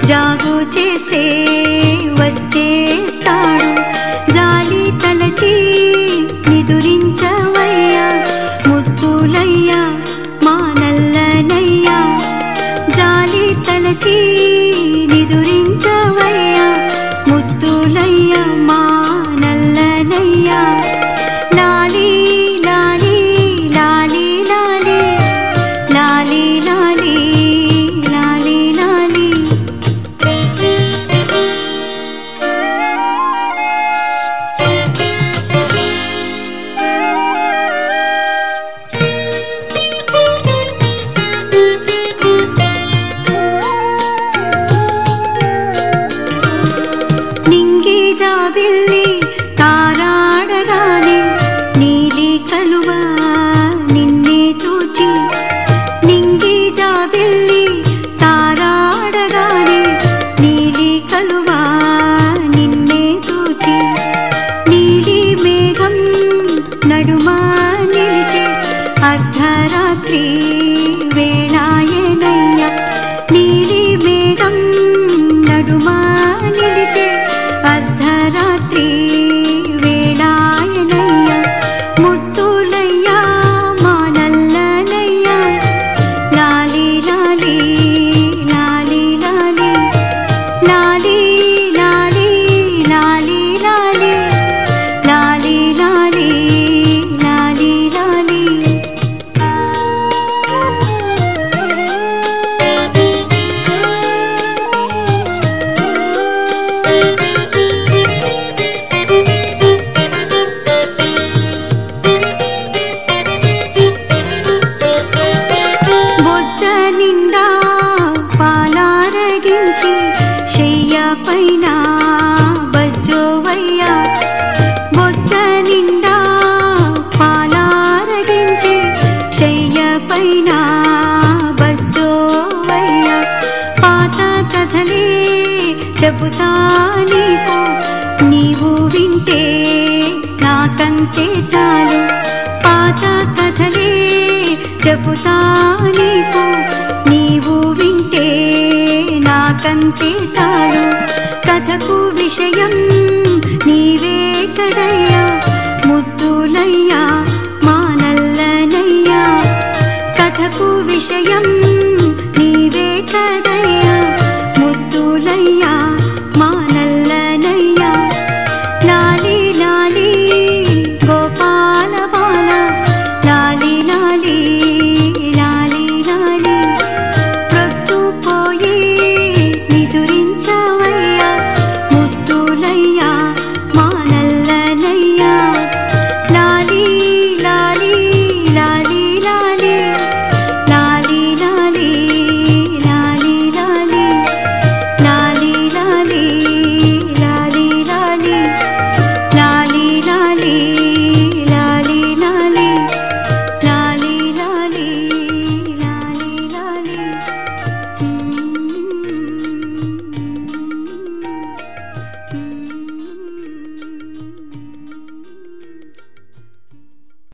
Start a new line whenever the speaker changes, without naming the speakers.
జాగు చేస్తే వచ్చేస్తాడు జాలి తలచి నిదురించవయ్యా ముద్దులయ్యా మా నల్లనయ్యా జాలి తలచి నిదురించవయ్యా ముద్దులయ్యా మా నల్లనయ్యా లాలి లాలి లాలి లాలి లాలి లాలి లాలి లాలి నింగి జాబిల్లి తారాడగానే నీలి కలువ నిన్నే చూచి నింగి జాబిల్లి తారాడగానే నీలి కలువ నిన్నే చూచి నీలి మేఘం నడుమా నిలిచే అర్ధరాత్రి వేళాయనయ్యా నీలి మేఘం నడుమా నిలిచే అర్ధరాత్రి వేళాయనయ్యా ముద్దులయ్యా మా నల్లనయ్యా లాలి లాలి లాలి లాలి లాలి లాలి లాలి లాలి లాలి లాలి లాలి లాలి బొజ్జ నిండా పాలారగించి శయ్య పైన బజ్జోవయ్యా బొజ్జ నిండా పాలారగించి శయ్య పైన బజ్జోవయ్యా పాత కథలే చెబుతా నీకు నీవు వింటే నాకంతే చాలు పాత కథలే చెబుతా నీకు నీవు వింటే నాకంతే చాలు కథకు విషయం నీవే కదయ్యా ముద్దులయ్యా మా నల్లనయ్యా కథకు విషయం నీవే కదయ్యా ముద్దులయ్యా